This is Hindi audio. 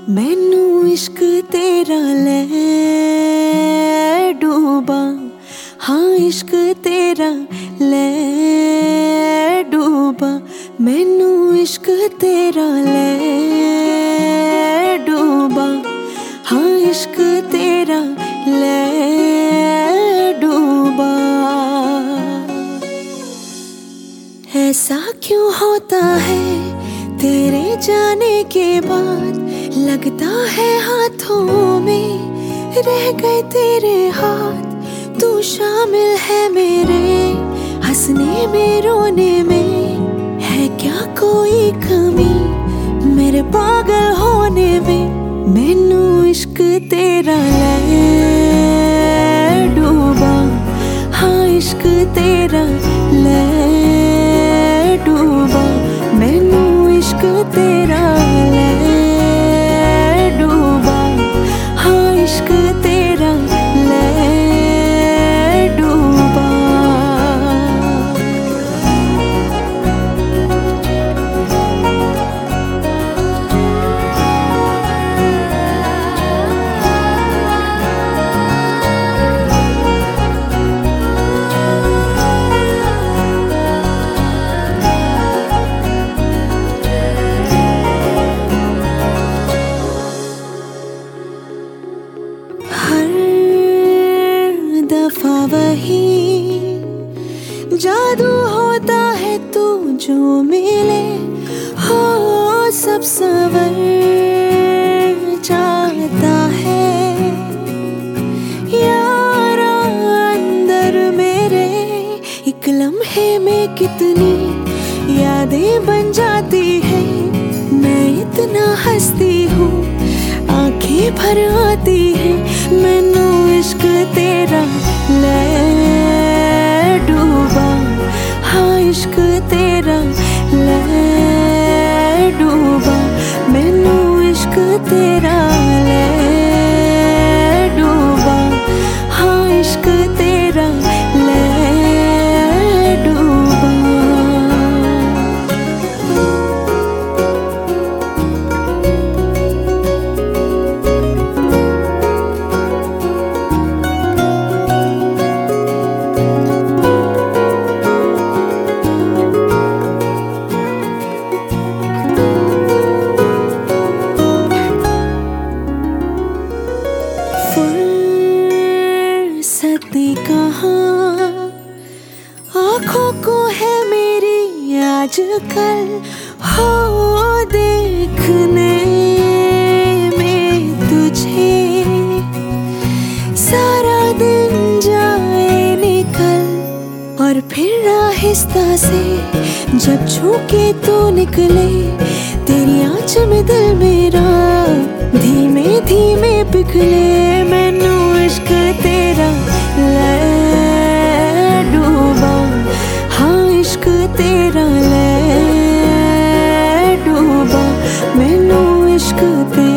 मैनू इश्क तेरा ले डूबा, हाँ इश्क तेरा ले डूबा। मैनू इश्क तेरा ले डूबा, हाँ इश्क तेरा ले डूबा। ऐसा क्यों होता है तेरे जाने के बाद, लगता है हाथों में रह गए तेरे हाथ। तू शामिल है मेरे हंसने में रोने में, है क्या कोई कमी मेरे पागल होने में। मैनू इश्क तेरा ले डूबा, हाँ इश्क तेरा ले डूबा। मैनू इश्क तेरा ले डूबा, हाँ इश्क तेरा ले डूबा। दफा वही जादू होता है, तू जो मिले हो सब सवर जाता है। यारा अंदर मेरे एक लम्हे में कितनी यादें बन जाती है। मैं इतना हंसती हूँ आंखें भर आती है। मैनू इश्क तेरा ले डूबा, हाँ इश्क तेरा ले डूबा। मैनू इश्क तेरा ले डूबा, हाँ इश्क तेरा ले डूबा। फुर्सती कहाँ आँखों को है मेरी आजकल, हो देखने में तुझे सारा दिन जाए निकल। और फिर आहिस्ता से जब छू के तू निकले, तेरी आँच में दिल मेरा धीमे धीमे पिघले। मैनू इश्क तेरा ले डूबा, हाँ इश्क तेरा ले डूबा। मैनू इश्क तेरा